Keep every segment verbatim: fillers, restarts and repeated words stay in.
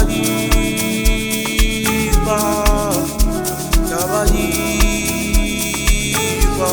Tabayiba, Tabayiba.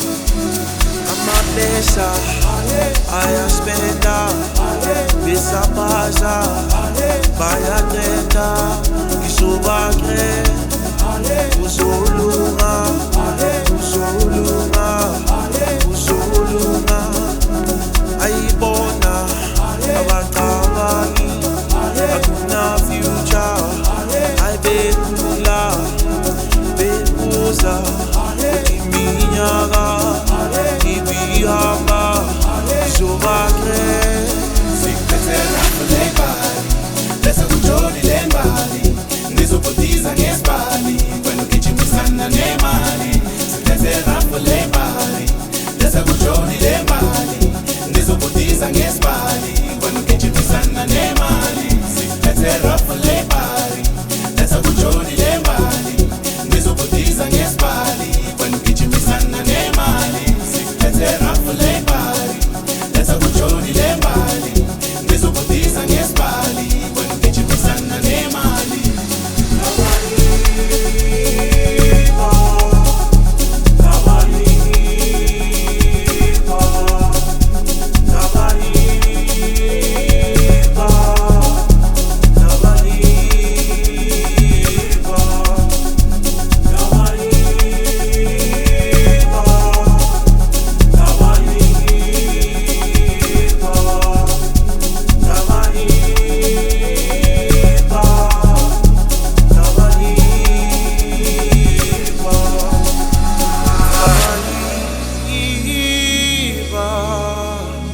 Amabesa ayaspenda, besabaza bayaqeda, isobakre uzolunga, uzolunga, uzolunga. Ayibona abaqabangi akuna future, ayibekula bebuza iminyaka ibihamba izobakre. Sikupethela kulembali bese kujoni lembali ngizobhutiza ngesibali wena ugijimisana nemali. Sikupethela kulembali bese kujoni lembali ngizobhutiza ngesibali wena ugijimisana nemali. Sikupethela kulembali bese kujoni lembali ngizobhutiza ngesibali wena ugijimisana nemali. Sikupethela kulembali bese kujoni lembali ngizobhutiza ngesibali wena ugijimisana nemali.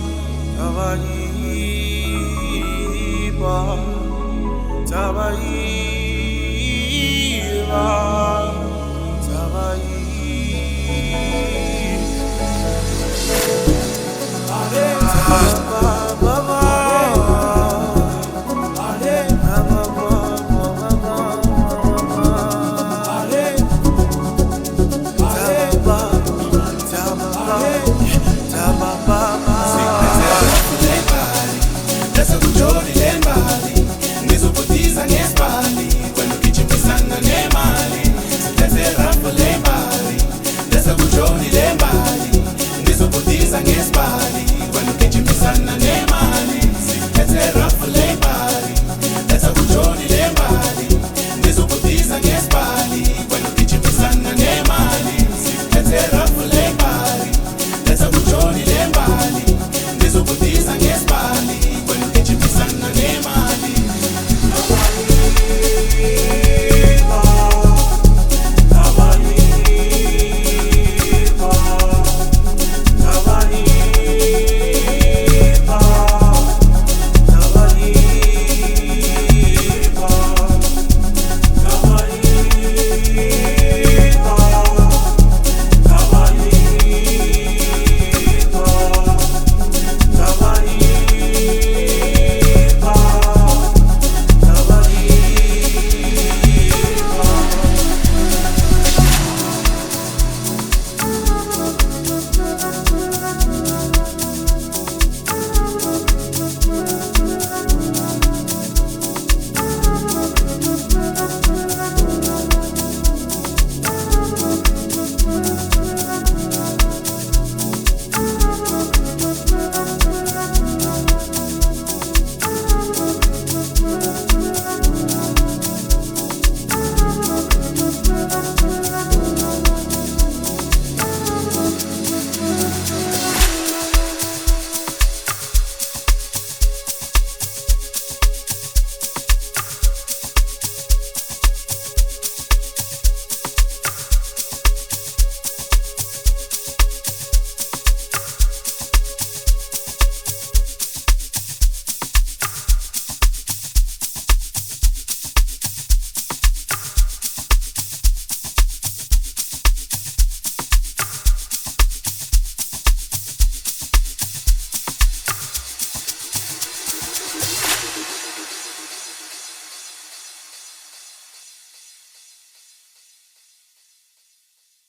Tabayiba, Tabayiba.